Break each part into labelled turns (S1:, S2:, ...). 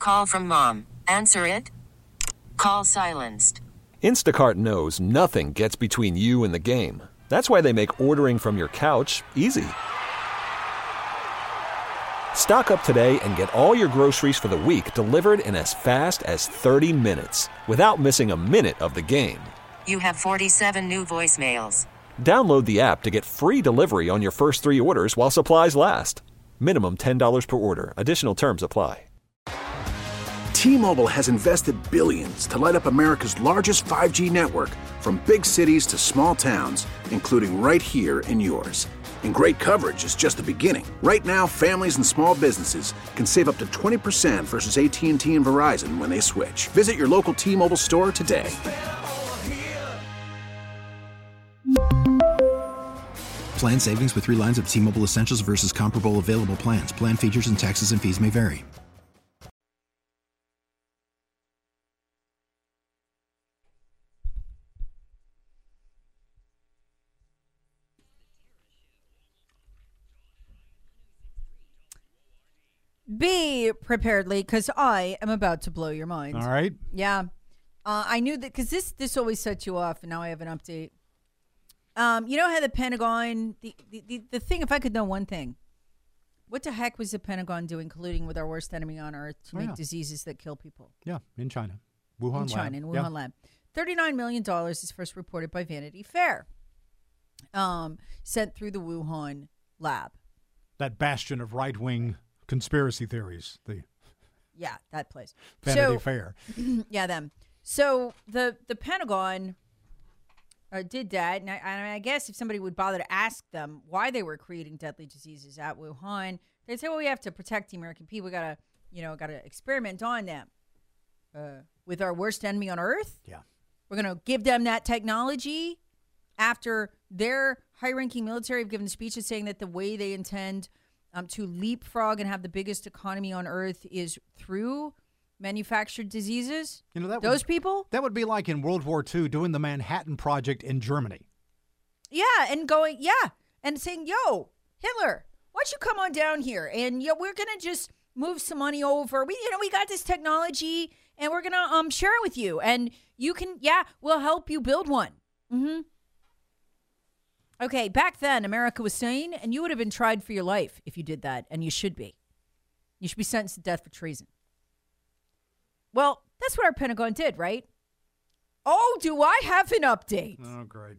S1: Call from mom. Answer it. Call silenced.
S2: Instacart knows nothing gets between you and the game. That's why they make ordering from your couch easy. Stock up today and get all your groceries for the week delivered in as fast as 30 minutes without missing a minute of the game.
S1: You have 47 new voicemails.
S2: Download the app to get free delivery on your first 3 orders while supplies last. Minimum $10 per order. Additional terms apply.
S3: T-Mobile has invested billions to light up America's largest 5G network, from big cities to small towns, including right here in yours. And great coverage is just the beginning. Right now, families and small businesses can save up to 20% versus AT&T and Verizon when they switch. Visit your local T-Mobile store today.
S4: Plan savings with 3 lines of T-Mobile Essentials versus comparable available plans. Plan features and taxes and fees may vary.
S5: Be preparedly, because I am about to blow your mind.
S6: All right.
S5: Yeah. I knew that because this always sets you off, and now I have an update. You know how the Pentagon, the thing, if I could know one thing, what the heck was the Pentagon doing colluding with our worst enemy on earth to make diseases that kill people?
S6: Yeah, in China. Wuhan lab.
S5: In Wuhan lab. $39 million is first reported by Vanity Fair. Sent through the Wuhan lab.
S6: That bastion of right-wing conspiracy theories.
S5: Yeah, that place.
S6: Vanity Fair.
S5: Yeah, them. So the Pentagon did that, and I guess if somebody would bother to ask them why they were creating deadly diseases at Wuhan, they'd say, "Well, we have to protect the American people. We gotta experiment on them with our worst enemy on earth.
S6: Yeah,
S5: we're gonna give them that technology after their high-ranking military have given speeches saying that the way they intend to leapfrog and have the biggest economy on earth is through manufactured diseases."
S6: You know,
S5: those people?
S6: That would be like in World War II doing the Manhattan Project in Germany.
S5: Yeah, and and saying, "Yo, Hitler, why don't you come on down here? And we're gonna just move some money over. We got this technology, and we're gonna share it with you, and you can, we'll help you build one." Mm-hmm. Okay, back then, America was sane, and you would have been tried for your life if you did that, and you should be. You should be sentenced to death for treason. Well, that's what our Pentagon did, right? Oh, do I have an update?
S6: Oh, great.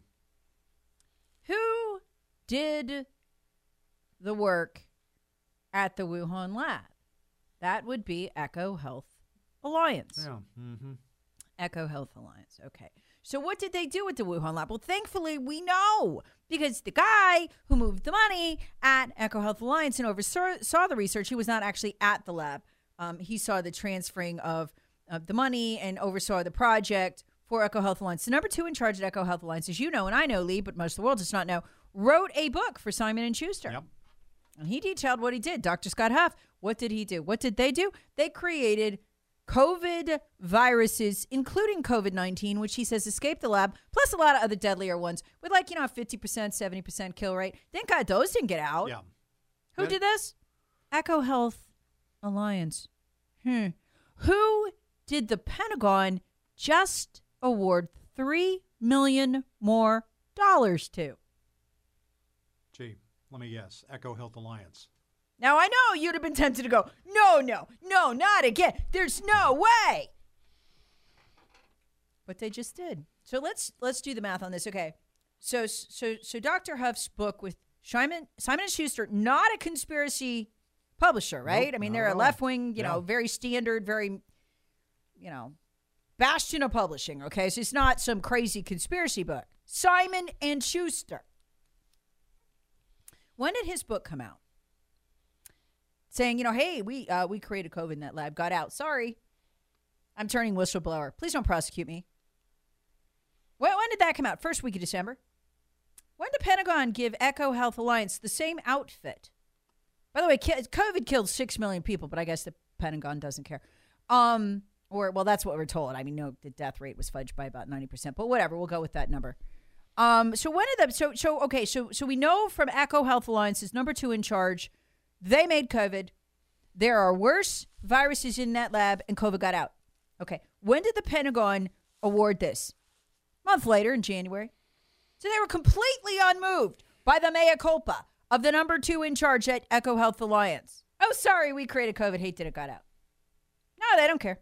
S5: Who did the work at the Wuhan lab? That would be Echo Health Alliance.
S6: Yeah. Mm-hmm.
S5: Echo Health Alliance. Okay. So what did they do with the Wuhan lab? Well, thankfully, we know, because the guy who moved the money at Echo Health Alliance and oversaw the research, he was not actually at the lab. He saw the transferring of the money and oversaw the project for Echo Health Alliance. The number 2 in charge at Echo Health Alliance, as you know, and I know, Lee, but most of the world does not know, wrote a book for Simon & Schuster.
S6: Yep.
S5: And he detailed what he did. Dr. Scott Huff, what did he do? What did they do? They created COVID viruses, including COVID-19, which he says escaped the lab, plus a lot of other deadlier ones with, like, 50%, 70% kill rate. Thank God those didn't get out.
S6: Yeah.
S5: Who did this? Echo Health Alliance. Who did the Pentagon just award $3 million more to?
S6: Gee, let me guess. Echo Health Alliance.
S5: Now, I know you'd have been tempted to go, no, not again. There's no way. But they just did. So let's do the math on this. Okay. So Dr. Huff's book with Simon & Schuster, not a conspiracy publisher, right?
S6: Nope,
S5: I mean, they're a left-wing, very standard, very, bastion of publishing, okay? So it's not some crazy conspiracy book. Simon & Schuster. When did his book come out? Saying, hey, we created COVID in that lab, got out. Sorry, I'm turning whistleblower. Please don't prosecute me. When did that come out? First week of December. When did the Pentagon give Echo Health Alliance the same outfit? By the way, COVID killed 6 million people, but I guess the Pentagon doesn't care. That's what we're told. I mean, no, the death rate was fudged by about 90%, but whatever, we'll go with that number. So when did so we know from Echo Health Alliance's number 2 in charge, they made COVID. there are worse viruses in that lab and COVID got out. Okay. When did the Pentagon award this? A month later in January. So they were completely unmoved by the mea culpa of the number 2 in charge at EcoHealth Alliance. Oh, sorry, we created COVID. Hate that it got out. No, they don't care.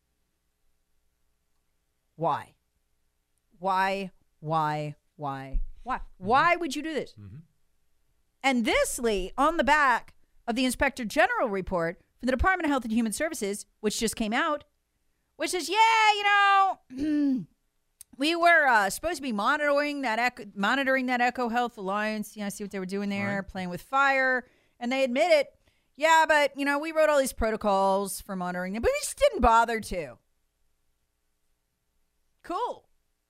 S5: Why? Why would you do this? Mm-hmm. And this, Lee, on the back of the Inspector General report from the Department of Health and Human Services, which just came out, which says, we were supposed to be monitoring that EcoHealth Alliance. See what they were doing there, right. Playing with fire. And they admit it. Yeah, but, we wrote all these protocols for monitoring them, but we just didn't bother to. Cool.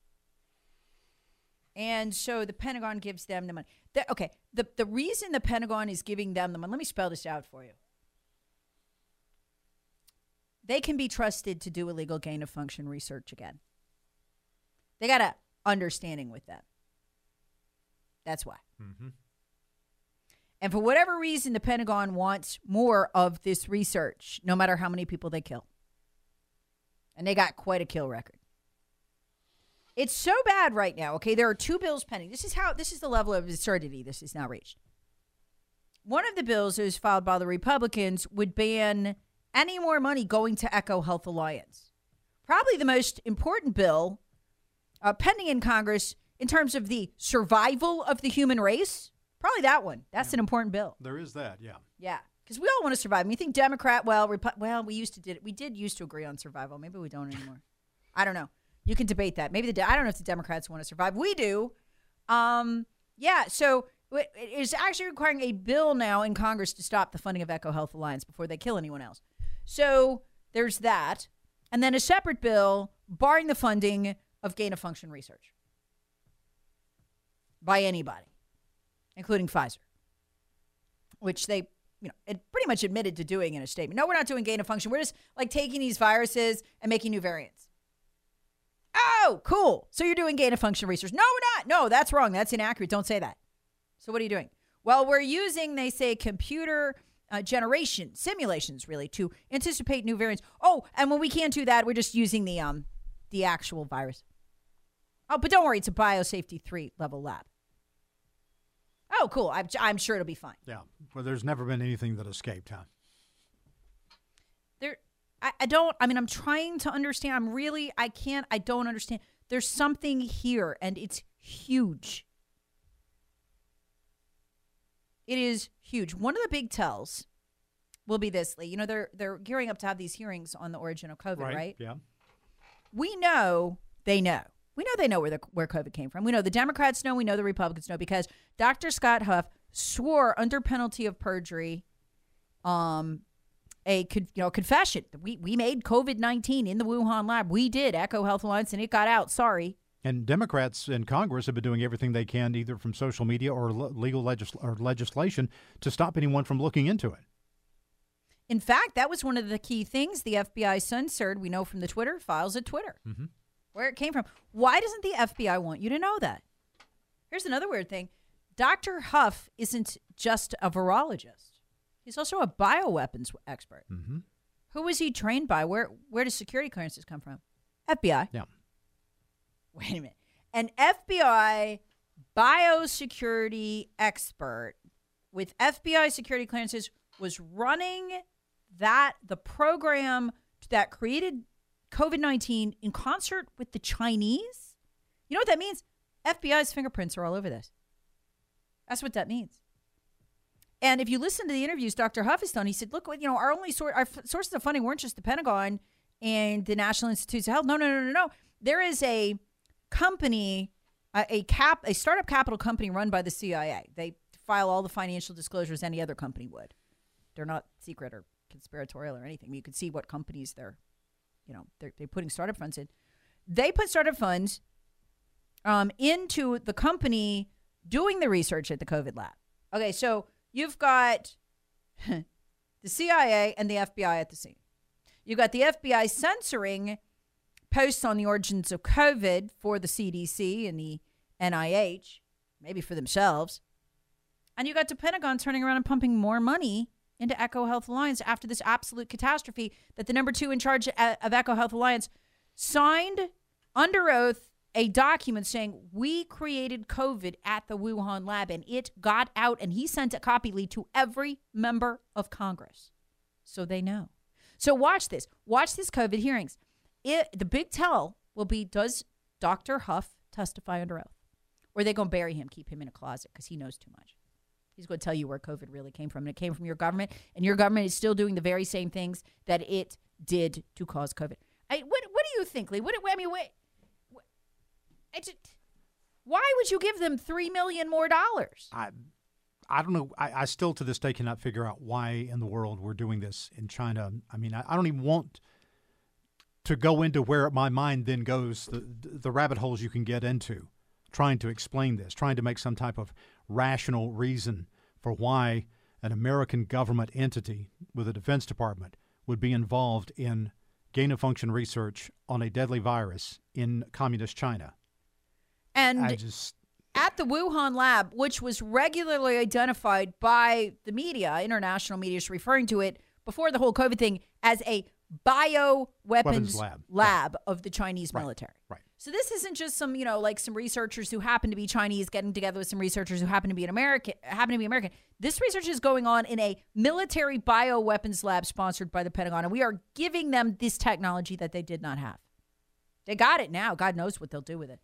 S5: And so the Pentagon gives them the money. The reason the Pentagon is giving them the money, let me spell this out for you. They can be trusted to do illegal gain-of-function research again. They got an understanding with that. That's why. Mm-hmm. And for whatever reason, the Pentagon wants more of this research, no matter how many people they kill. And they got quite a kill record. It's so bad right now, okay? There are 2 bills pending. This is the level of absurdity this is now reached. One of the bills that was filed by the Republicans would ban any more money going to EcoHealth Alliance. Probably the most important bill pending in Congress in terms of the survival of the human race. Probably that one. That's an important bill.
S6: There is that, yeah.
S5: Yeah, because we all want to survive. I mean, you think Democrat, we did used to agree on survival. Maybe we don't anymore. I don't know. You can debate that. Maybe I don't know if the Democrats want to survive. We do. So it is actually requiring a bill now in Congress to stop the funding of EcoHealth Alliance before they kill anyone else. So there's that. And then a separate bill barring the funding of gain-of-function research by anybody, including Pfizer, which they, it pretty much admitted to doing in a statement. No, we're not doing gain-of-function. We're just taking these viruses and making new variants. Oh, cool. So you're doing gain-of-function research. No, we're not. No, that's wrong. That's inaccurate. Don't say that. So what are you doing? Well, we're using, they say, computer generation simulations, really, to anticipate new variants. Oh, and when we can't do that, we're just using the actual virus. Oh, but don't worry. It's a biosafety 3 level lab. Oh, cool. I'm sure it'll be fine.
S6: Yeah. Well, there's never been anything that escaped, huh?
S5: I'm trying to understand. I don't understand. There's something here, and it's huge. It is huge. One of the big tells will be this, Lee. They're gearing up to have these hearings on the origin of COVID, right?
S6: Yeah.
S5: We know they know. We know they know where COVID came from. We know the Democrats know. We know the Republicans know because Dr. Scott Huff swore under penalty of perjury a confession. We made COVID-19 in the Wuhan lab. We did, EcoHealth Alliance, and it got out. Sorry.
S6: And Democrats in Congress have been doing everything they can, either from social media or legal legislation, to stop anyone from looking into it.
S5: In fact, that was one of the key things the FBI censored. We know from the Twitter files at Twitter, where it came from. Why doesn't the FBI want you to know that? Here's another weird thing. Dr. Huff isn't just a virologist. He's also a bioweapons expert. Mm-hmm. Who was he trained by? Where does security clearances come from? FBI.
S6: Yeah.
S5: Wait a minute. An FBI biosecurity expert with FBI security clearances was running the program that created COVID-19 in concert with the Chinese. You know what that means? FBI's fingerprints are all over this. That's what that means. And if you listen to the interviews Dr. Huff has done, he said, look, our only our sources of funding weren't just the Pentagon and the National Institutes of Health. No. There is a company, a startup capital company run by the CIA. They file all the financial disclosures any other company would. They're not secret or conspiratorial or anything. You could see what companies they're putting startup funds in. They put startup funds into the company doing the research at the COVID lab. Okay, so you've got the CIA and the FBI at the scene. You've got the FBI censoring posts on the origins of COVID for the CDC and the NIH, maybe for themselves. And you got the Pentagon turning around and pumping more money into EcoHealth Alliance after this absolute catastrophe that the number 2 in charge of EcoHealth Alliance signed under oath a document saying we created COVID at the Wuhan lab and it got out, and he sent a copy lead to every member of Congress so they know. So watch this. Watch these COVID hearings. The big tell will be, does Dr. Huff testify under oath? Or are they going to bury him, keep him in a closet because he knows too much? He's going to tell you where COVID really came from. And it came from your government, and your government is still doing the very same things that it did to cause COVID. What do you think, Lee? Why would you give them $3 million more?
S6: I don't know. I still to this day cannot figure out why in the world we're doing this in China. I mean, I don't even want to go into where my mind then goes, the rabbit holes you can get into, trying to explain this, trying to make some type of rational reason for why an American government entity with a Defense Department would be involved in gain-of-function research on a deadly virus in communist China.
S5: And at the Wuhan lab, which was regularly identified by the media, international media is referring to it before the whole COVID thing as a bioweapons lab of the Chinese military.
S6: Right.
S5: So this isn't just some, some researchers who happen to be Chinese getting together with some researchers who happen to be American. This research is going on in a military bioweapons lab sponsored by the Pentagon, and we are giving them this technology that they did not have. They got it now. God knows what they'll do with it.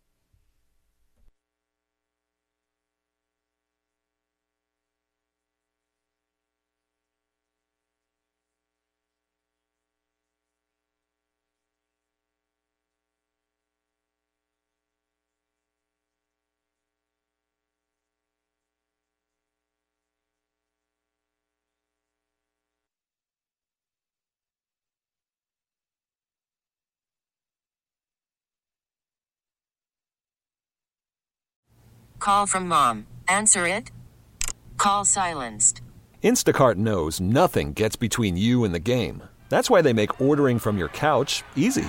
S1: Call from mom. Answer it. Call silenced.
S2: Instacart knows nothing gets between you and the game. That's why they make ordering from your couch easy.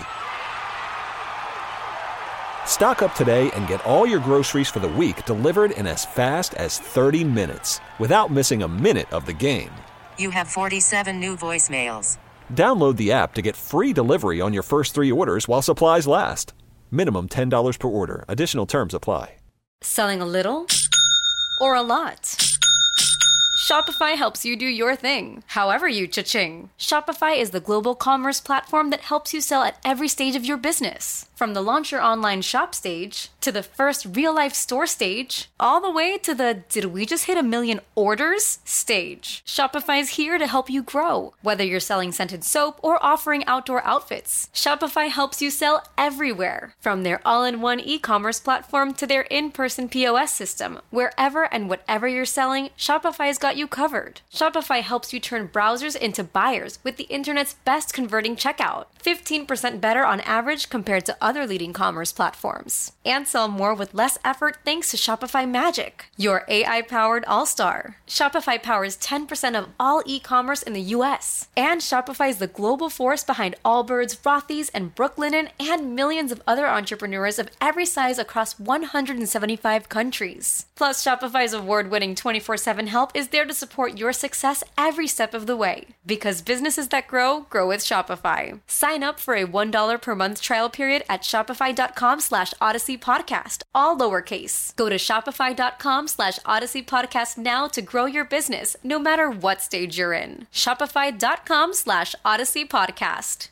S2: Stock up today and get all your groceries for the week delivered in as fast as 30 minutes without missing a minute of the game.
S1: You have 47 new voicemails.
S2: Download the app to get free delivery on your first 3 orders while supplies last. Minimum $10 per order. Additional terms apply.
S7: Selling a little or a lot? Shopify helps you do your thing, however you cha-ching. Shopify is the global commerce platform that helps you sell at every stage of your business. From the launch your online shop stage, to the first real-life store stage, all the way to the did we just hit 1 million orders stage. Shopify's here to help you grow. Whether you're selling scented soap or offering outdoor outfits, Shopify helps you sell everywhere. From their all-in-one e-commerce platform to their in-person POS system, wherever and whatever you're selling, Shopify's got you covered. Shopify helps you turn browsers into buyers with the internet's best converting checkout. 15% better on average compared to other leading commerce platforms. And sell more with less effort thanks to Shopify Magic, your AI-powered all-star. Shopify powers 10% of all e-commerce in the U.S. And Shopify is the global force behind Allbirds, Rothy's, and Brooklinen, and millions of other entrepreneurs of every size across 175 countries. Plus, Shopify's award-winning 24/7 help is there to support your success every step of the way. Because businesses that grow, grow with Shopify. Sign up for a $1 per month trial period at shopify.com/Odyssey Podcast, all lowercase. Go to shopify.com/Odyssey Podcast now to grow your business, no matter what stage you're in. Shopify.com/Odyssey Podcast.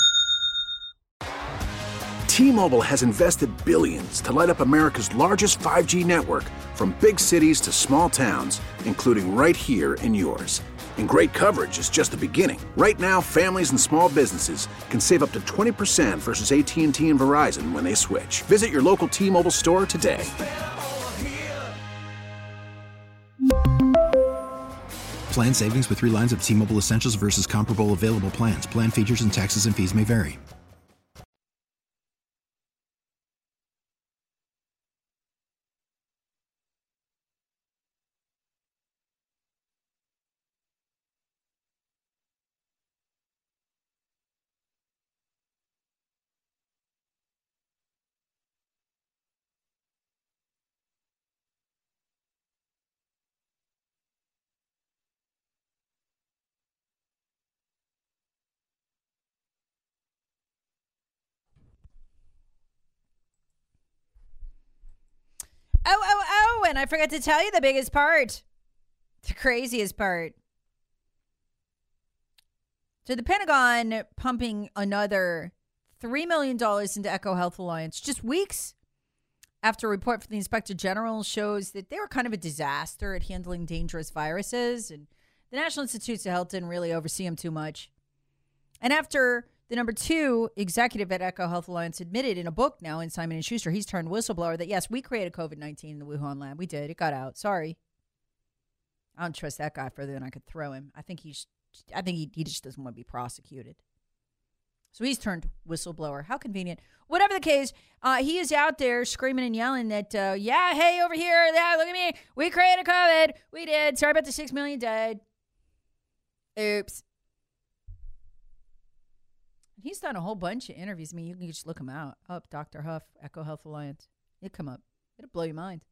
S3: T-Mobile has invested billions to light up America's largest 5G network, from big cities to small towns, including right here in yours. And great coverage is just the beginning. Right now, families and small businesses can save up to 20% versus AT&T and Verizon when they switch. Visit your local T-Mobile store today.
S4: Plan savings with 3 lines of T-Mobile Essentials versus comparable available plans. Plan features and taxes and fees may vary.
S5: and I forgot to tell you the biggest part. The craziest part. So the Pentagon pumping another $3 million into EcoHealth Alliance just weeks after a report from the Inspector General shows that they were kind of a disaster at handling dangerous viruses, and the National Institutes of Health didn't really oversee them too much. And after the number 2 executive at EcoHealth Alliance admitted in a book now in Simon & Schuster, he's turned whistleblower, that yes, we created COVID-19 in the Wuhan lab. We did. It got out. Sorry. I don't trust that guy further than I could throw him. I think he just doesn't want to be prosecuted. So he's turned whistleblower. How convenient. Whatever the case, he is out there screaming and yelling that, yeah, hey, over here, yeah, look at me. We created COVID. We did. Sorry about the 6 million dead. Oops. He's done a whole bunch of interviews. I mean, you can just look him out. Up, Dr. Huff, EcoHealth Alliance. It'll come up. It'll blow your mind.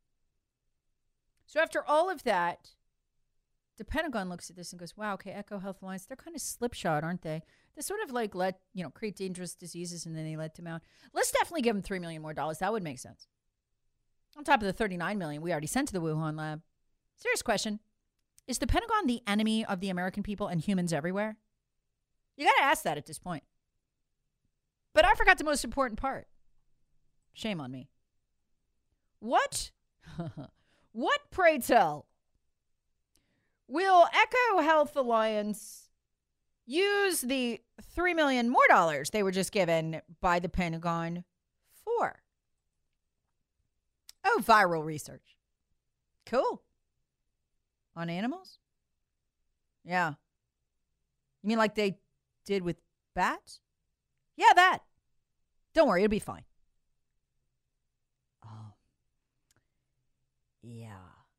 S5: So after all of that, the Pentagon looks at this and goes, wow, okay, EcoHealth Alliance, they're kind of slipshod, aren't they? They sort of like create dangerous diseases and then they let them out. Let's definitely give them $3 million more. That would make sense. On top of the $39 million we already sent to the Wuhan lab. Serious question. Is the Pentagon the enemy of the American people and humans everywhere? You got to ask that at this point. But I forgot the most important part. Shame on me. What? What, pray tell, will EcoHealth Alliance use the $3 million more they were just given by the Pentagon for? Oh, viral research. Cool. On animals? Yeah. You mean like they did with bats? Yeah, that. Don't worry, it'll be fine. Oh. Yeah.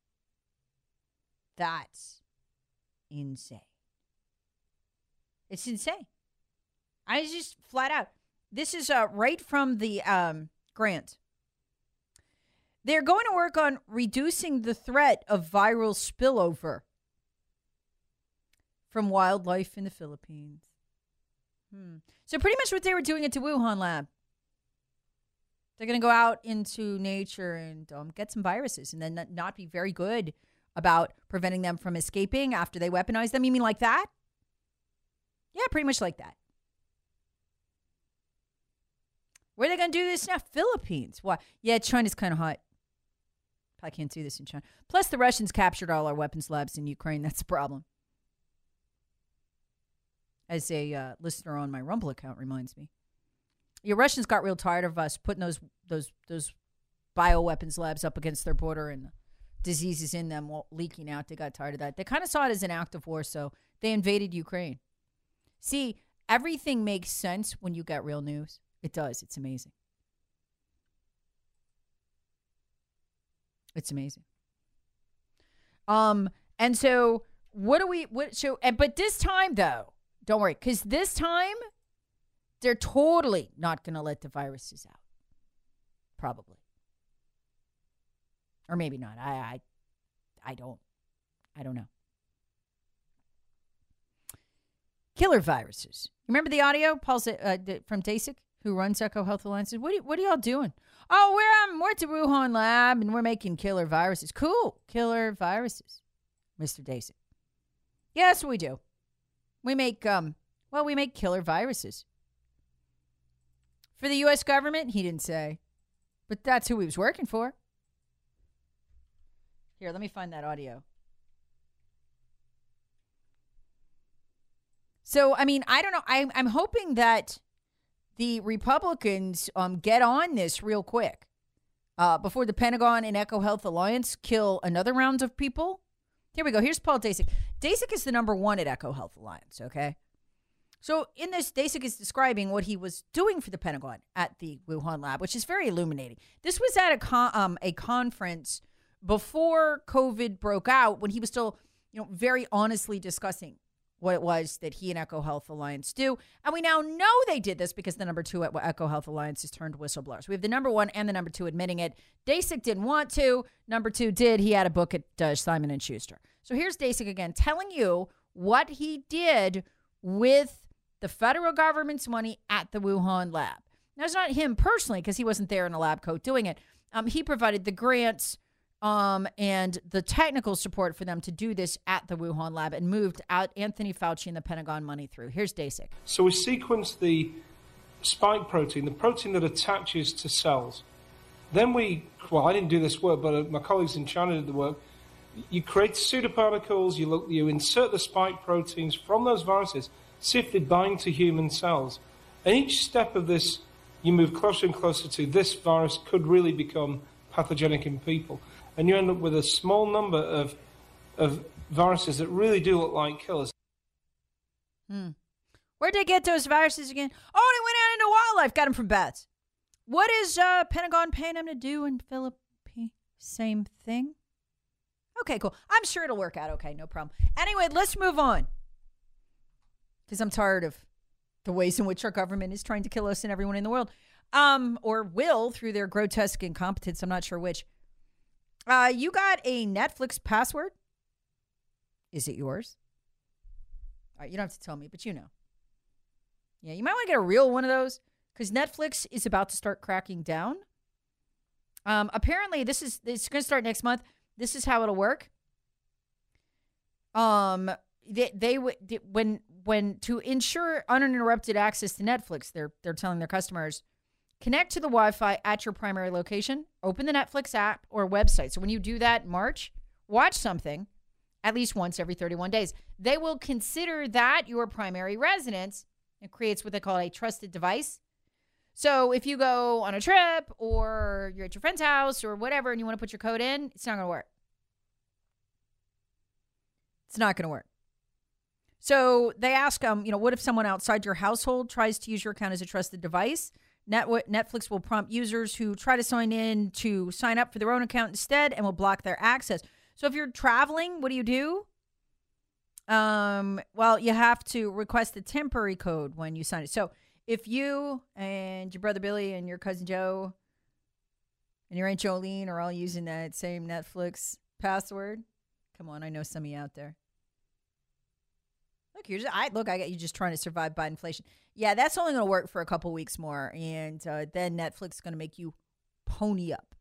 S5: That's insane. It's insane. I just flat out. This is right from the grant. They're going to work on reducing the threat of viral spillover from wildlife in the Philippines. So pretty much what they were doing at the Wuhan lab. They're going to go out into nature and get some viruses and then not be very good about preventing them from escaping after they weaponize them. You mean like that? Yeah, pretty much like that. Where are they going to do this now? Philippines. Why? Yeah, China's kind of hot. Probably can't do this in China. Plus, the Russians captured all our weapons labs in Ukraine. That's a problem. As a listener on my Rumble account reminds me. Your Russians got real tired of us putting those bioweapons labs up against their border and the diseases in them leaking out. They got tired of that. They kind of saw it as an act of war, so they invaded Ukraine. See, everything makes sense when you get real news. It does. It's amazing. It's amazing. And so but this time though, don't worry, because this time they're totally not going to let the viruses out. Probably. Or maybe not. I don't know. Killer viruses. Remember the audio, Paul from DASIC, who runs EcoHealth Alliance? What are y'all doing? Oh, we're at the Wuhan lab and we're making killer viruses. Cool, killer viruses, Mr. DASIC. Yeah, that's what we do. We make killer viruses. For the U.S. government, he didn't say. But that's who he was working for. Here, let me find that audio. So, I mean, I don't know. I'm hoping that the Republicans get on this real quick before the Pentagon and EcoHealth Alliance kill another round of people. Here we go. Here's Paul Daszak. Daszak is the number one at EcoHealth Alliance, okay? So in this, Daszak is describing what he was doing for the Pentagon at the Wuhan lab, which is very illuminating. This was at a conference before COVID broke out, when he was still, very honestly discussing what it was that he and EcoHealth Alliance do. And we now know they did this because the number two at EcoHealth Alliance has turned whistleblowers. We have the number one and the number two admitting it. Daszak didn't want to. Number two did. He had a book at Simon & Schuster. So here's Daszak again telling you what he did with the federal government's money at the Wuhan lab. Now, it's not him personally because he wasn't there in a lab coat doing it. He provided the grants and the technical support for them to do this at the Wuhan lab and moved out Anthony Fauci and the Pentagon money through. Here's Dasik.
S8: So we sequenced the spike protein, the protein that attaches to cells. Then I didn't do this work, but my colleagues in China did the work. You create pseudoparticles, you insert the spike proteins from those viruses, see if they bind to human cells. And each step of this, you move closer and closer to this virus could really become pathogenic in people. And you end up with a small number of viruses that really do look like killers.
S5: Where'd they get those viruses again? Oh, they went out into wildlife, got them from bats. What is Pentagon paying them to do in Philippines? Same thing? Okay, cool. I'm sure it'll work out okay, no problem. Anyway, let's move on. Because I'm tired of the ways in which our government is trying to kill us and everyone in the world. Or will through their grotesque incompetence. I'm not sure which. You got a Netflix password? Is it yours? All right, you don't have to tell me, but you know. Yeah, you might want to get a real one of those because Netflix is about to start cracking down. Apparently, it's going to start next month. This is how it'll work. When to ensure uninterrupted access to Netflix, they're telling their customers, connect to the Wi-Fi at your primary location, open the Netflix app or website. So when you do that in March, watch something at least once every 31 days. They will consider that your primary residence. It creates what they call a trusted device. So if you go on a trip or you're at your friend's house or whatever and you want to put your code in, it's not going to work. It's not going to work. So they ask, what if someone outside your household tries to use your account as a trusted device? Netflix will prompt users who try to sign in to sign up for their own account instead and will block their access. So if you're traveling, what do? Well, you have to request a temporary code when you sign it. So if you and your brother Billy and your cousin Joe and your Aunt Jolene are all using that same Netflix password, come on, I know some of you out there. Look, I got you just trying to survive by inflation. Yeah, that's only going to work for a couple weeks more, and then Netflix is going to make you pony up.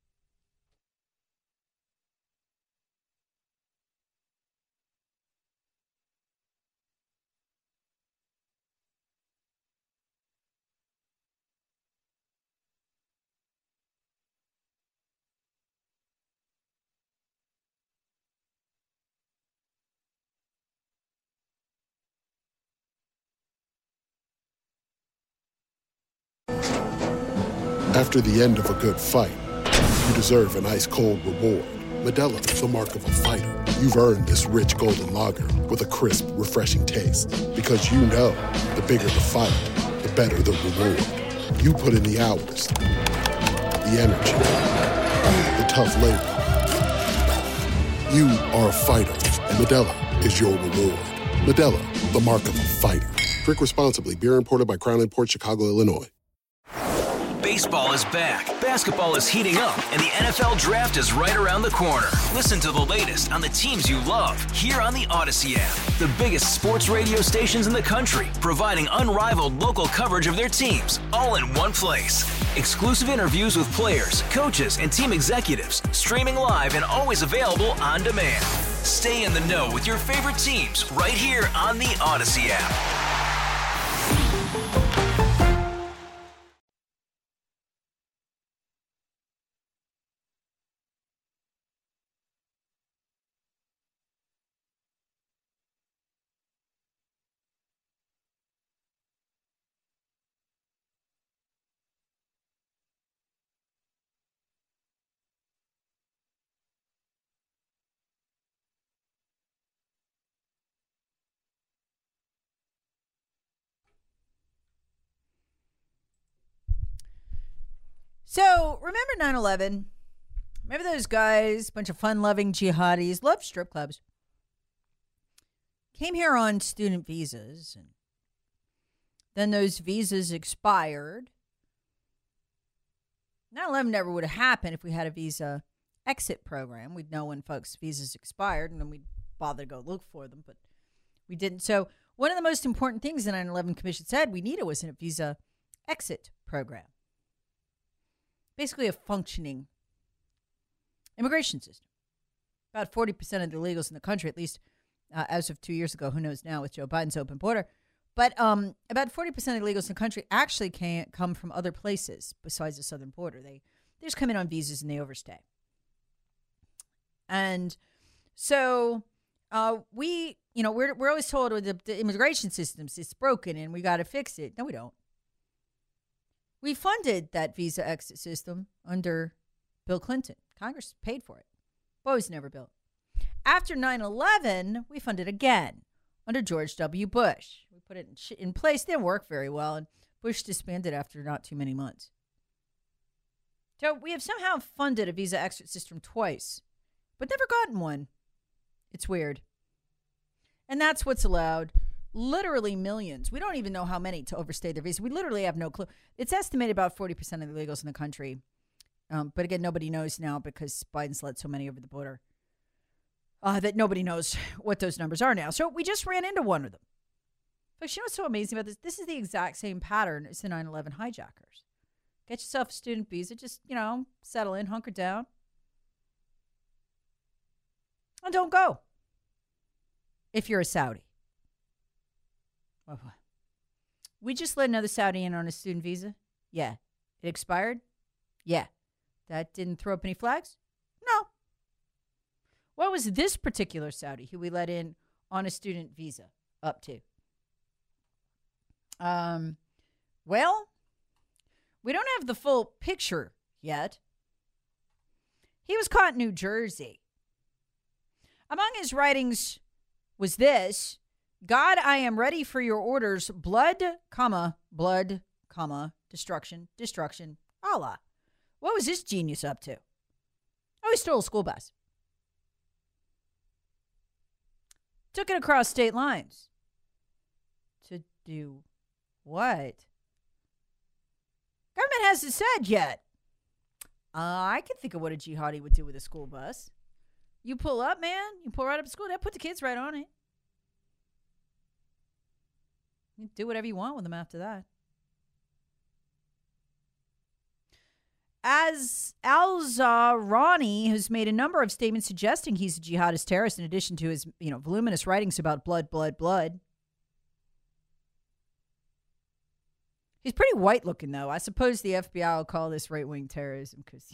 S9: After the end of a good fight, you deserve an ice-cold reward. Modelo is the mark of a fighter. You've earned this rich golden lager with a crisp, refreshing taste. Because you know, the bigger the fight, the better the reward. You put in the hours, the energy, the tough labor. You are a fighter, and Modelo is your reward. Modelo, the mark of a fighter. Drink responsibly. Beer imported by Crown Imports, Chicago, Illinois.
S10: Baseball is back, basketball is heating up, and the NFL Draft is right around the corner. Listen to the latest on the teams you love here on the Odyssey app. The biggest sports radio stations in the country, providing unrivaled local coverage of their teams, all in one place. Exclusive interviews with players, coaches, and team executives, streaming live and always available on demand. Stay in the know with your favorite teams right here on the Odyssey app.
S5: So, remember 9/11? Remember those guys, bunch of fun-loving jihadis, loved strip clubs, came here on student visas, and then those visas expired. 9/11 never would have happened if we had a visa exit program. We'd know when folks' visas expired, and then we'd bother to go look for them, but we didn't. So, one of the most important things the 9/11 Commission said we needed was a visa exit program. Basically a functioning immigration system. About 40% of the illegals in the country, at least as of 2 years ago, who knows now with Joe Biden's open border. But about 40% of the illegals in the country actually can't come from other places besides the southern border. They just come in on visas and they overstay. And so we're always told the immigration system's it's broken and we got to fix it. No, we don't. We funded that visa exit system under Bill Clinton. Congress paid for it. But it was never built. After 9/11, we funded again under George W. Bush. We put it in place. It didn't work very well, and Bush disbanded after not too many months. So we have somehow funded a visa exit system twice, but never gotten one. It's weird. And that's what's allowed literally millions. We don't even know how many to overstay their visa. We literally have no clue. It's estimated about 40% of the illegals in the country. But again, nobody knows now because Biden's let so many over the border that nobody knows what those numbers are now. So we just ran into one of them. But you know what's so amazing about this? This is the exact same pattern as the 9/11 hijackers. Get yourself a student visa. Just, settle in, hunker down. And don't go if you're a Saudi. We just let another Saudi in on a student visa? Yeah. It expired? Yeah. That didn't throw up any flags? No. What was this particular Saudi who we let in on a student visa up to? Well, we don't have the full picture yet. He was caught in New Jersey. Among his writings was this: God, I am ready for your orders. Blood, destruction, Allah. What was this genius up to? Oh, he stole a school bus. Took it across state lines. To do what? Government hasn't said yet. I can think of what a jihadi would do with a school bus. You pull up, man. You pull right up to school. They'll put the kids right on it. You do whatever you want with them after that. As Al-Zawrani has made a number of statements suggesting he's a jihadist terrorist, in addition to his, voluminous writings about blood. He's pretty white looking, though. I suppose the FBI will call this right-wing terrorism because,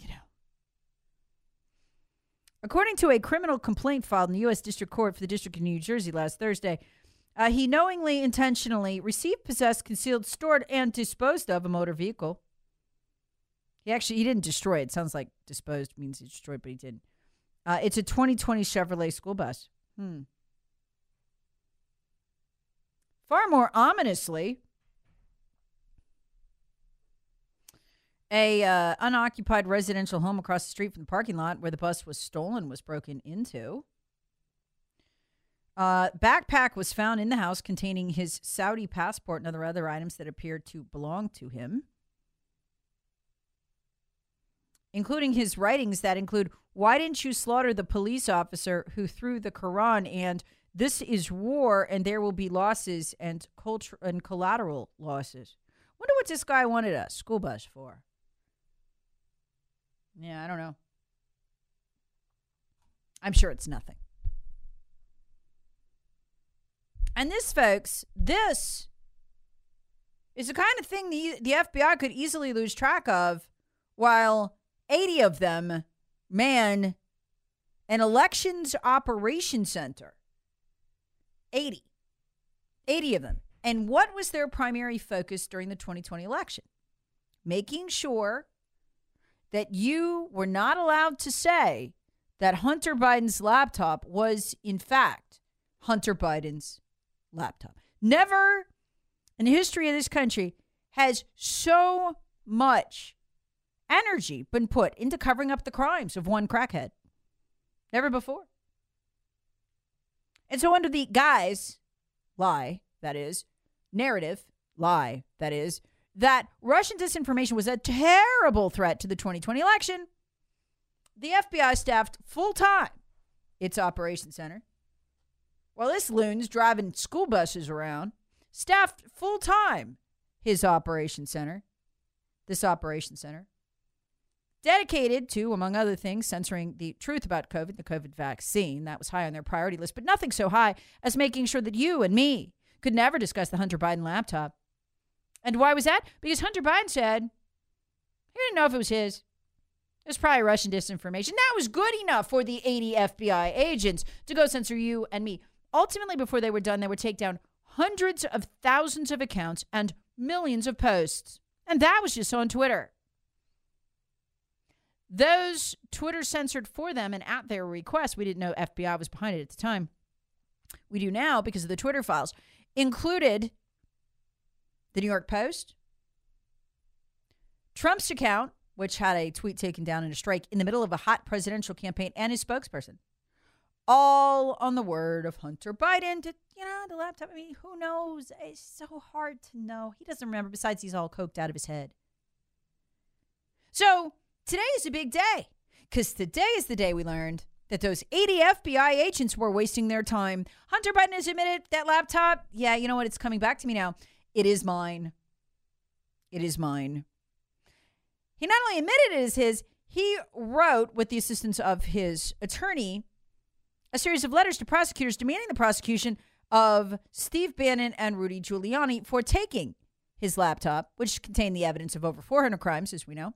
S5: According to a criminal complaint filed in the U.S. District Court for the District of New Jersey last Thursday, he knowingly, intentionally received, possessed, concealed, stored, and disposed of a motor vehicle. He didn't destroy it. It sounds like disposed means he destroyed, but he didn't. It's a 2020 Chevrolet school bus. Far more ominously, a unoccupied residential home across the street from the parking lot where the bus was stolen was broken into. Backpack was found in the house containing his Saudi passport and other items that appeared to belong to him, including his writings that include, "Why didn't you slaughter the police officer who threw the Quran?" and "This is war and there will be losses and collateral losses." Wonder what this guy wanted a school bus for. Yeah, I don't know. I'm sure it's nothing. And this, folks, this is the kind of thing the FBI could easily lose track of while 80 of them man an elections operations center. 80 of them. And what was their primary focus during the 2020 election? Making sure that you were not allowed to say that Hunter Biden's laptop was, in fact, Hunter Biden's laptop. Never in the history of this country has so much energy been put into covering up the crimes of one crackhead. Never before. And so under the guise, lie, that is, narrative, lie, that is, that Russian disinformation was a terrible threat to the 2020 election, the FBI staffed full-time its operations center. While this loon's driving school buses around, staffed full-time his operations center, this operations center. dedicated to, among other things, censoring the truth about COVID, the COVID vaccine. That was high on their priority list, but nothing so high as making sure that you and me could never discuss the Hunter Biden laptop. And why was that? Because Hunter Biden said he didn't know if it was his. It was probably Russian disinformation. That was good enough for the 80 FBI agents to go censor you and me. Ultimately, before they were done, they would take down hundreds of thousands of accounts and millions of posts. And that was just on Twitter. Those Twitter censored for them and at their request, we didn't know FBI was behind it at the time. We do now because of the Twitter files, included the New York Post, Trump's account, which had a tweet taken down in a strike in the middle of a hot presidential campaign, and his spokesperson. All on the word of Hunter Biden. The laptop, who knows? It's so hard to know. He doesn't remember. Besides, he's all coked out of his head. So today is a big day, because today is the day we learned that those 80 FBI agents were wasting their time. Hunter Biden has admitted that laptop, yeah, you know what? It's coming back to me now. It is mine. It is mine. He not only admitted it is his, he wrote, with the assistance of his attorney, a series of letters to prosecutors demanding the prosecution of Steve Bannon and Rudy Giuliani for taking his laptop, which contained the evidence of over 400 crimes, as we know,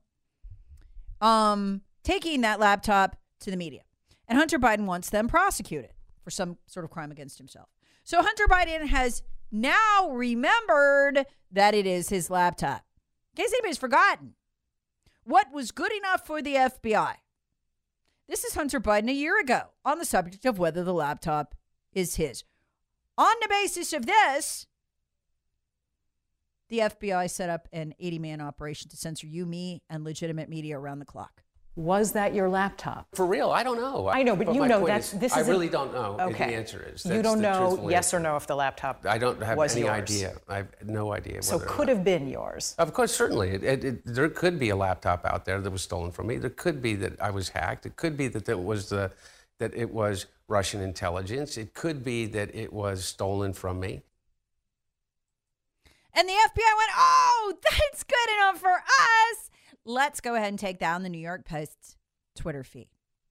S5: taking that laptop to the media. And Hunter Biden wants them prosecuted for some sort of crime against himself. So Hunter Biden has now remembered that it is his laptop. In case anybody's forgotten, what was good enough for the FBI? This is Hunter Biden a year ago on the subject of whether the laptop is his. On the basis of this, the FBI set up an 80-man operation to censor you, me, and legitimate media around the clock.
S11: Was that your laptop?
S12: For real, I don't know.
S11: I know, but you know that's this is.
S12: I really don't know.
S11: Okay.
S12: The answer is
S11: you don't know yes or no if the laptop.
S12: I don't have any
S11: yours.
S12: idea. I have no idea.
S11: So could have been yours.
S12: Of course, certainly. There could be a laptop out there that was stolen from me. There could be that I was hacked. It could be that it was Russian intelligence. It could be that it was stolen from me.
S5: And the FBI went, "Oh, that's good enough for us. Let's go ahead and take down the New York Post's Twitter feed.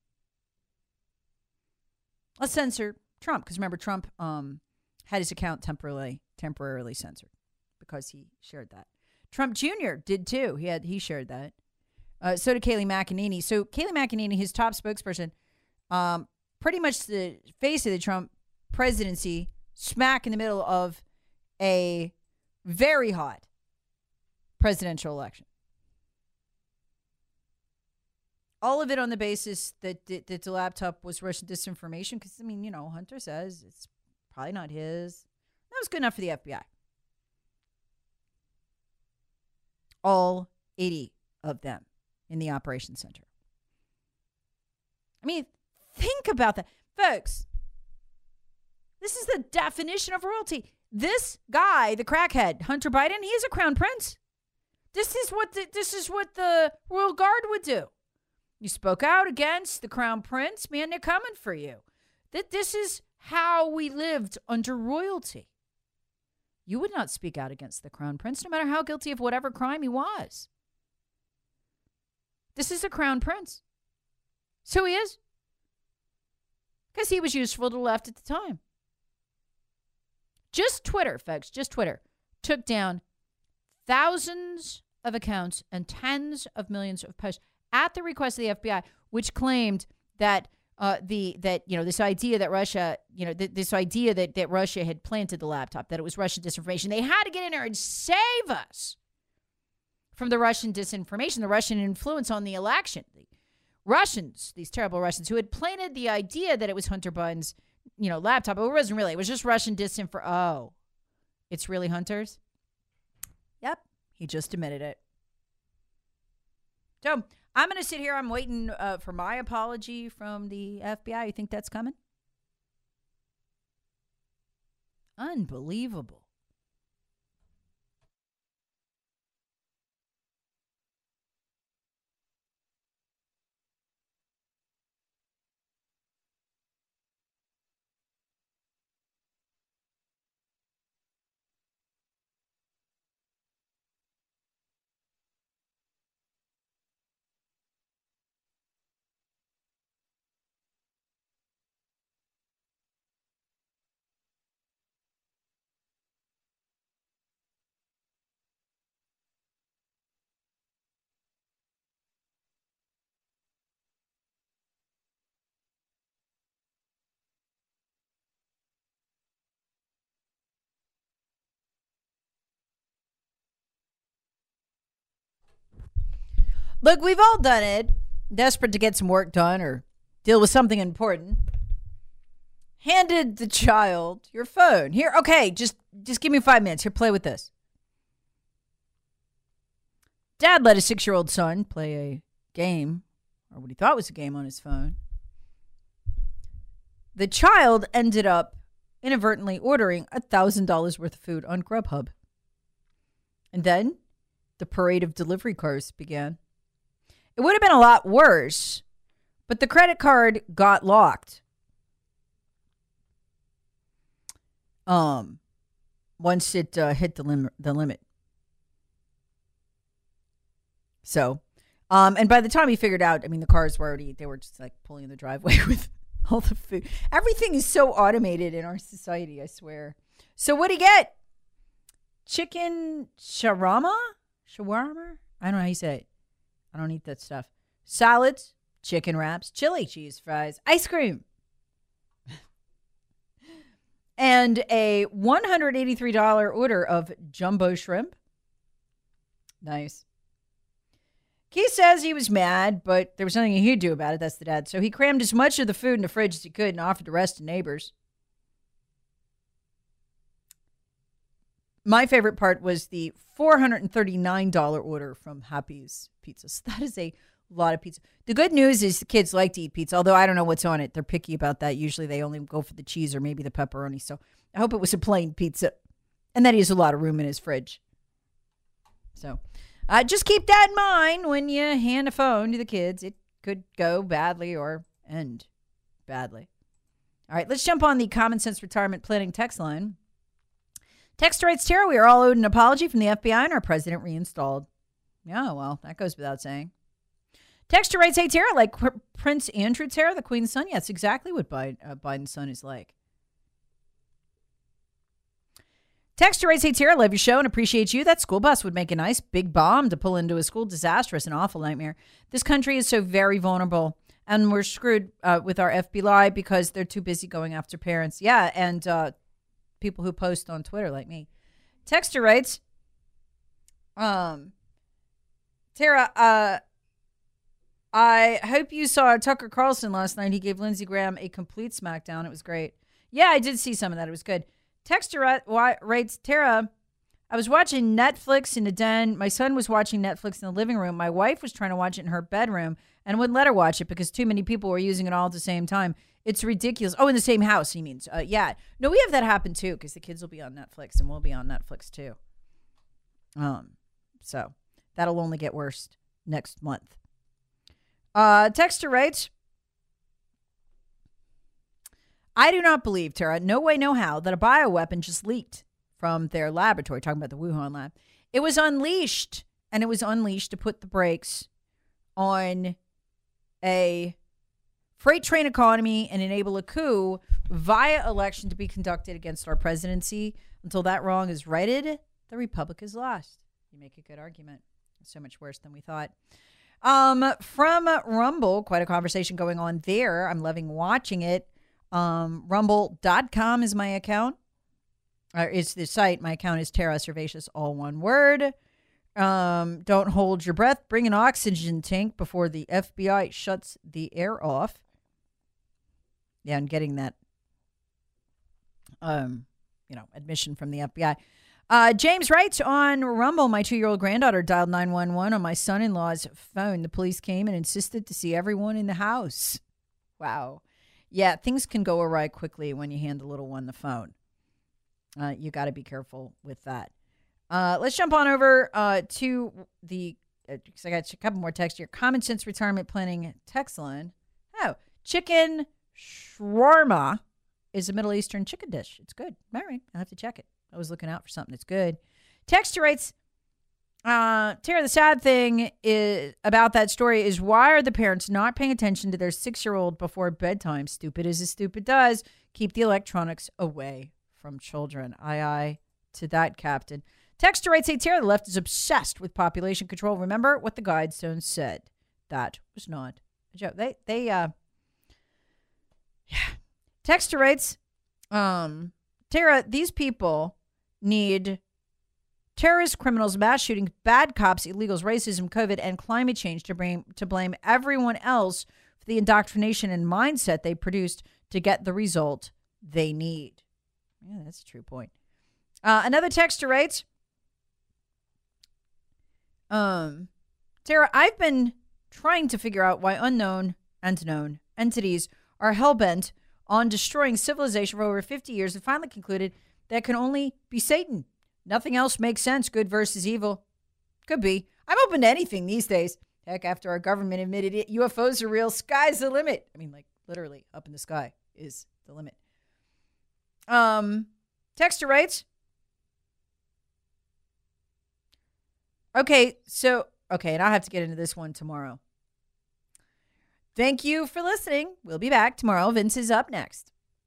S5: Let's censor Trump." Because remember, Trump had his account temporarily censored because he shared that. Trump Jr. did too. He shared that. So did Kayleigh McEnany. So Kayleigh McEnany, his top spokesperson, pretty much the face of the Trump presidency, smack in the middle of a very hot presidential election. All of it on the basis that the laptop was Russian disinformation. Because, Hunter says it's probably not his. That was good enough for the FBI. All 80 of them in the Operations Center. Think about that. Folks, this is the definition of royalty. This guy, the crackhead, Hunter Biden, he is a crown prince. This is what the royal guard would do. You spoke out against the crown prince, man, they're coming for you. This is how we lived under royalty. You would not speak out against the crown prince, no matter how guilty of whatever crime he was. This is a crown prince. So he is. Because he was useful to the left at the time. Just Twitter, folks, just Twitter, took down thousands of accounts and tens of millions of posts at the request of the FBI, which claimed that this idea that Russia, that Russia had planted the laptop, that it was Russian disinformation. They had to get in there and save us from the Russian disinformation, the Russian influence on the election. The Russians, these terrible Russians, who had planted the idea that it was Hunter Biden's, laptop. But it wasn't really. It was just Russian disinformation. Oh, it's really Hunter's? Yep, he just admitted it. So I'm going to sit here. I'm waiting for my apology from the FBI. You think that's coming? Unbelievable. Look, we've all done it. Desperate to get some work done or deal with something important. Handed the child your phone. Here, okay, just give me 5 minutes. Here, play with this. Dad let his 6-year-old son play a game, or what he thought was a game, on his phone. The child ended up inadvertently ordering $1,000 worth of food on Grubhub. And then the parade of delivery cars began. It would have been a lot worse, but the credit card got locked. Once it hit the limit. So, and by the time he figured out, I mean, the cars were they were just like pulling in the driveway with all the food. Everything is so automated in our society, I swear. So what'd he get? Chicken shawarma? Shawarma? I don't know how you say it. I don't eat that stuff. Salads, chicken wraps, chili cheese fries, ice cream. And a $183 order of jumbo shrimp. Nice. He says he was mad, but there was nothing he could do about it. That's the dad. So he crammed as much of the food in the fridge as he could and offered the rest to neighbors. My favorite part was the $439 order from Happy's Pizza. So that is a lot of pizza. The good news is the kids like to eat pizza, although I don't know what's on it. They're picky about that. Usually they only go for the cheese or maybe the pepperoni. So I hope it was a plain pizza and that he has a lot of room in his fridge. So just keep that in mind when you hand a phone to the kids. It could go badly or end badly. All right, let's jump on the Common Sense Retirement Planning text line. Texter writes, Tara, we are all owed an apology from the FBI and our president reinstalled. Yeah, well, that goes without saying. Texter writes, hey, Tara, like Prince Andrew, Tara, the Queen's son? Yeah, it's exactly what Biden's son is like. Texter writes, hey, Tara, love your show and appreciate you. That school bus would make a nice big bomb to pull into a school. Disastrous, an awful nightmare. This country is so very vulnerable, and we're screwed with our FBI because they're too busy going after parents. Yeah, and people who post on Twitter like me. Texter writes, Tara, I hope you saw Tucker Carlson last night. He gave Lindsey Graham a complete smackdown. It was great. Yeah, I did see some of that. It was good. Texter writes, Tara, I was watching Netflix in the den. My son was watching Netflix in the living room. My wife was trying to watch it in her bedroom and wouldn't let her watch it because too many people were using it all at the same time. It's ridiculous. Oh, in the same house, he means. Yeah. No, we have that happen too because the kids will be on Netflix and we'll be on Netflix too. So that'll only get worse next month. Texter writes, I do not believe, Tara, no way, no how, that a bioweapon just leaked from their laboratory, talking about the Wuhan lab. It was unleashed, and it was unleashed to put the brakes on a freight train economy and enable a coup via election to be conducted against our presidency. Until that wrong is righted, the republic is lost. You make a good argument. It's so much worse than we thought. From Rumble, quite a conversation going on there. I'm loving watching it. Rumble.com is my account. It's the site. My account is Tara Servatius, all one word. Don't hold your breath. Bring an oxygen tank before the FBI shuts the air off. Yeah, and getting that, admission from the FBI. James writes on Rumble, my 2-year-old granddaughter dialed 911 on my son-in-law's phone. The police came and insisted to see everyone in the house. Wow. Yeah, things can go awry quickly when you hand the little one the phone. You got to be careful with that. Let's jump on over to the, because I got a couple more texts here. Common Sense Retirement Planning text line. Oh, chicken shawarma is a Middle Eastern chicken dish. It's good. All right, I'll have to check it. I was looking out for something that's good. Texter writes, Tara, the sad thing is about that story is why are the parents not paying attention to their 6-year-old before bedtime? Stupid as a stupid does. Keep the electronics away from children. Aye to that, Captain. Texter writes, hey, Tara, the left is obsessed with population control. Remember what the Guidestones said. That was not a joke. Yeah. Texter writes, Tara, these people need terrorists, criminals, mass shootings, bad cops, illegals, racism, COVID, and climate change to blame everyone else for the indoctrination and mindset they produced to get the result they need. Yeah, that's a true point. Another texter writes, Tara, I've been trying to figure out why unknown and known entities are hell-bent on destroying civilization for over 50 years and finally concluded that it can only be Satan. Nothing else makes sense, good versus evil. Could be. I'm open to anything these days. Heck, after our government admitted it, UFOs are real, sky's the limit. I mean, like, literally, up in the sky is the limit. Texter writes, and I'll have to get into this one tomorrow. Thank you for listening. We'll be back tomorrow. Vince is up next.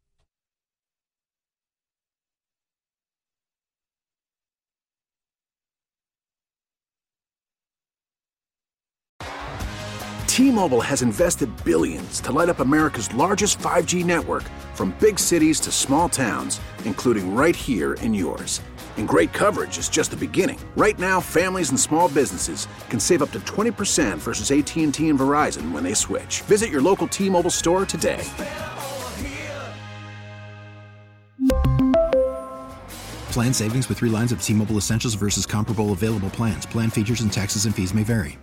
S3: T-Mobile has invested billions to light up America's largest 5G network, from big cities to small towns, including right here in yours. And great coverage is just the beginning. Right now, families and small businesses can save up to 20% versus AT&T and Verizon when they switch. Visit your local T-Mobile store today.
S4: Plan savings with 3 lines of T-Mobile Essentials versus comparable available plans. Plan features and taxes and fees may vary.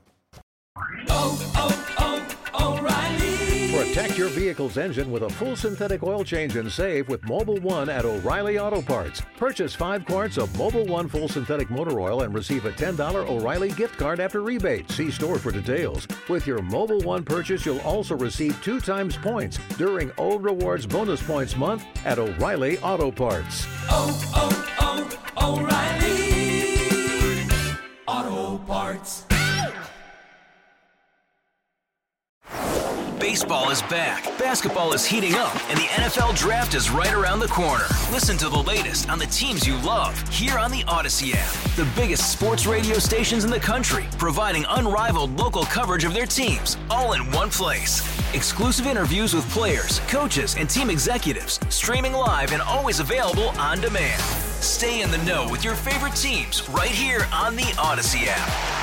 S13: Protect your vehicle's engine with a full synthetic oil change and save with Mobil 1 at O'Reilly Auto Parts. Purchase 5 quarts of Mobil 1 full synthetic motor oil and receive a $10 O'Reilly gift card after rebate. See store for details. With your Mobil 1 purchase, you'll also receive 2 times points during O Rewards Bonus Points Month at O'Reilly Auto Parts.
S14: O'Reilly Auto Parts.
S10: Baseball is back, basketball is heating up, and the NFL Draft is right around the corner. Listen to the latest on the teams you love here on the Odyssey app. The biggest sports radio stations in the country, providing unrivaled local coverage of their teams, all in one place. Exclusive interviews with players, coaches, and team executives, streaming live and always available on demand. Stay in the know with your favorite teams right here on the Odyssey app.